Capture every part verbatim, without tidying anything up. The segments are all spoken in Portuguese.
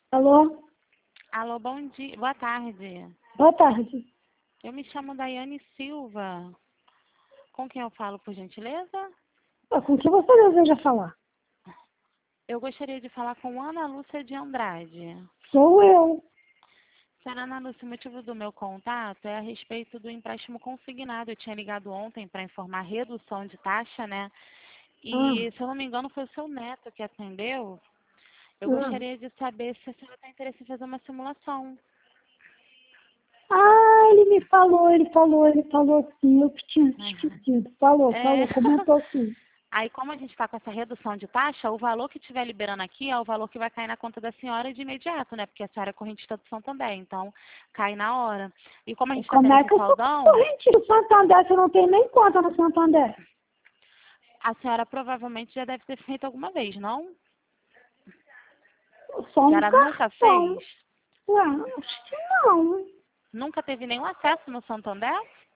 Alô? Alô, bom dia. Boa tarde. Boa tarde. Eu me chamo Daiane Silva. Com quem eu falo, por gentileza? Ah, com que você deseja falar? Eu gostaria de falar com Ana Lúcia de Andrade. Sou eu. Senhora Ana Lúcia, o motivo do meu contato é a respeito do empréstimo consignado. Eu tinha ligado ontem para informar a redução de taxa, né? Ah, E, se eu não me engano, foi o seu neto que atendeu. Eu ah. gostaria de saber se a senhora tem interesse em fazer uma simulação. Ah, ele me falou, ele falou, ele falou sim, eu que tinha esquecido. Falou, É. falou, comentou sim. Aí, como a gente está com essa redução de taxa, o valor que estiver liberando aqui é o valor que vai cair na conta da senhora de imediato, né? Porque a senhora é correntista do Santander, então cai na hora. E como a gente está Como tendo é esse que eu sou saldão, corrente do Santander? Você não tem nem conta no Santander. a senhora provavelmente já deve ter feito alguma vez, não? Só A um senhora nunca cartão. fez? Ué, acho que não. Nunca teve nenhum acesso no Santander?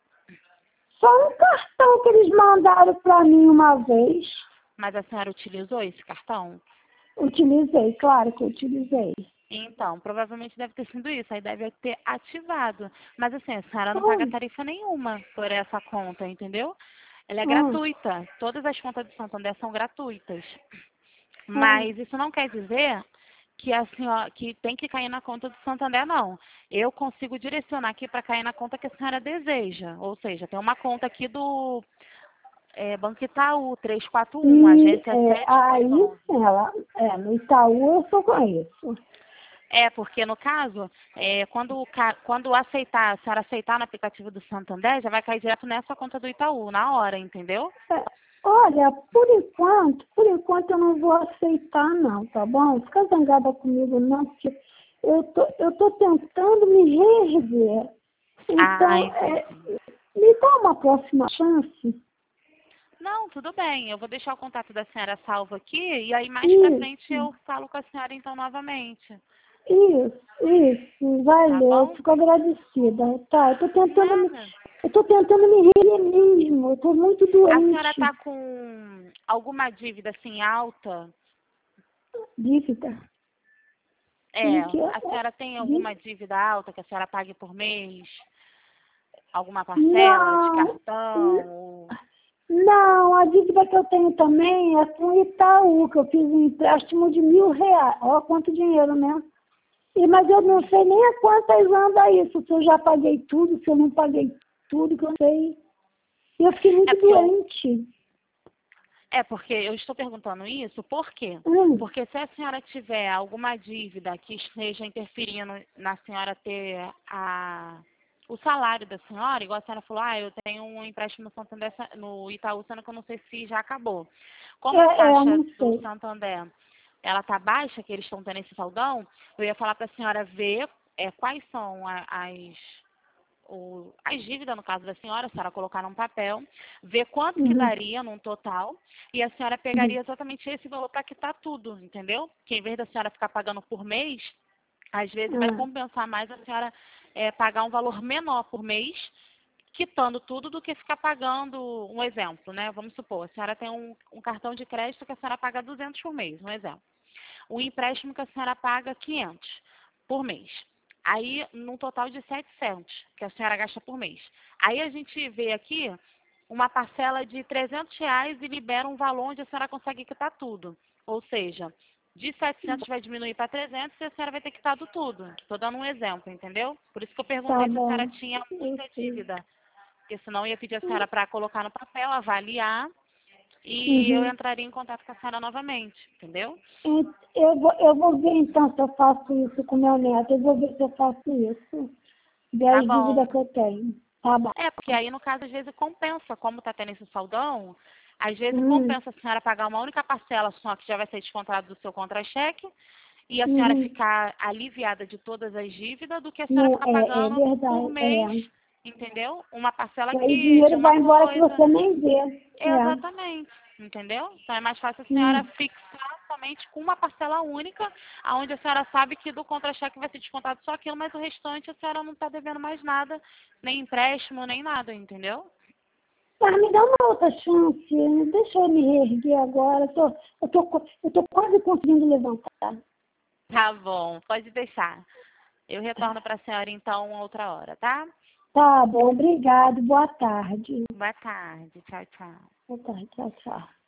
Só um cartão que eles mandaram pra mim uma vez. Mas a senhora utilizou esse cartão? Utilizei, claro que eu utilizei. Então, provavelmente deve ter sido isso, aí deve ter ativado. Mas assim, a senhora não paga Hum, tarifa nenhuma por essa conta, entendeu? Ela é hum, gratuita. Todas as contas do Santander são gratuitas. hum. Mas isso não quer dizer que a senhora que tem que cair na conta do Santander, não. Eu consigo direcionar aqui para cair na conta que a senhora deseja. Ou seja, tem uma conta aqui do é, Banco Itaú trezentos e quarenta e um, E agência é, aí, sete dois um. ela, é, no Itaú eu só conheço. É, porque no caso, é, quando, o ca- quando aceitar, a senhora aceitar no aplicativo do Santander, já vai cair direto nessa conta do Itaú, na hora, entendeu? É, olha, por enquanto, por enquanto eu não vou aceitar não, tá bom? Fica zangada comigo não, porque eu tô, eu tô tentando me reerguer. Ah, Então, é, entendi. me dá uma próxima chance. Não, tudo bem. Eu vou deixar o contato da senhora salvo aqui e aí mais pra frente Isso, eu falo com a senhora então novamente. isso, isso, Tá valeu, eu bom? fico agradecida. Tá, eu tô tentando me, Nada. eu tô tentando me reerguer mesmo, eu tô muito A senhora doente. tá com alguma dívida assim alta? Dívida. É, Como que é? a senhora tem Dí- alguma dívida alta que a senhora pague por mês? Alguma parcela de Não, cartão? Ou... não, a dívida que eu tenho também é com o Itaú, que eu fiz um empréstimo de mil reais. Olha quanto dinheiro, né? E, mas eu não sei nem a quantas anda isso, se eu já paguei tudo, se eu não paguei tudo, que eu sei. E eu fiquei É muito porque eu doente. É, porque eu estou perguntando isso, por quê? Hum, Porque se a senhora tiver alguma dívida que esteja interferindo na senhora ter a, o salário da senhora, igual a senhora falou, ah, eu tenho um empréstimo no Santander, no Itaú, sendo que eu não sei se já acabou. é, Como a é, eu taxa não do sei. Santander, ela está baixa, que eles estão tendo esse saldão, eu ia falar para a senhora ver é, quais são a- as o, as dívidas, no caso da senhora, a senhora colocar num papel, ver quanto que Uhum, daria num total, e a senhora uhum, pegaria exatamente esse valor para quitar tudo, entendeu? Que em vez da senhora ficar pagando por mês, às vezes vai ah, compensar mais a senhora é, pagar um valor menor por mês, quitando tudo, do que ficar pagando, um exemplo, né? Vamos supor, a senhora tem um, um cartão de crédito que a senhora paga duzentos por mês, um exemplo. O empréstimo que a senhora paga quinhentos por mês. Aí, num total de setecentos que a senhora gasta por mês. Aí a gente vê aqui uma parcela de trezentos reais e libera um valor onde a senhora consegue quitar tudo. Ou seja, de setecentos vai diminuir para trezentos e a senhora vai ter quitado tudo. Estou dando um exemplo, entendeu? Por isso que eu tá perguntei se a senhora bom. tinha Eu muita sei. dívida. Porque senão eu ia pedir a senhora para colocar no papel, avaliar, e eu Uhum. entraria em contato com a senhora novamente, entendeu? E Eu vou, eu vou ver então se eu faço isso com meu neto. Eu vou ver se eu faço isso. Ver Tá as bom. dívidas que eu tenho. Tá bom. É, porque aí no caso às vezes compensa, como tá tendo esse saldão, às vezes Uhum. compensa a senhora pagar uma única parcela só que já vai ser descontada do seu contra-cheque e a senhora Uhum. ficar aliviada de todas as dívidas do que a senhora Não, ficar é, é pagando por verdade. mês, É. entendeu? Uma parcela E aí o que de dinheiro uma vai embora que coisa. você nem vê. É. Exatamente, entendeu? Então é mais fácil a senhora Hum. fixar somente com uma parcela única, aonde a senhora sabe que do contra-cheque vai ser descontado só aquilo, mas o restante a senhora não está devendo mais nada, nem empréstimo, nem nada, entendeu? Mas me dá uma outra chance. Deixa eu me reerguer agora. Eu tô, eu tô, co- eu tô quase conseguindo levantar. Tá bom, pode deixar. Eu retorno para a senhora, então, outra hora, tá? Tá bom, obrigado. Boa tarde. Boa tarde. Tchau, tchau. Boa tarde, tchau, tchau.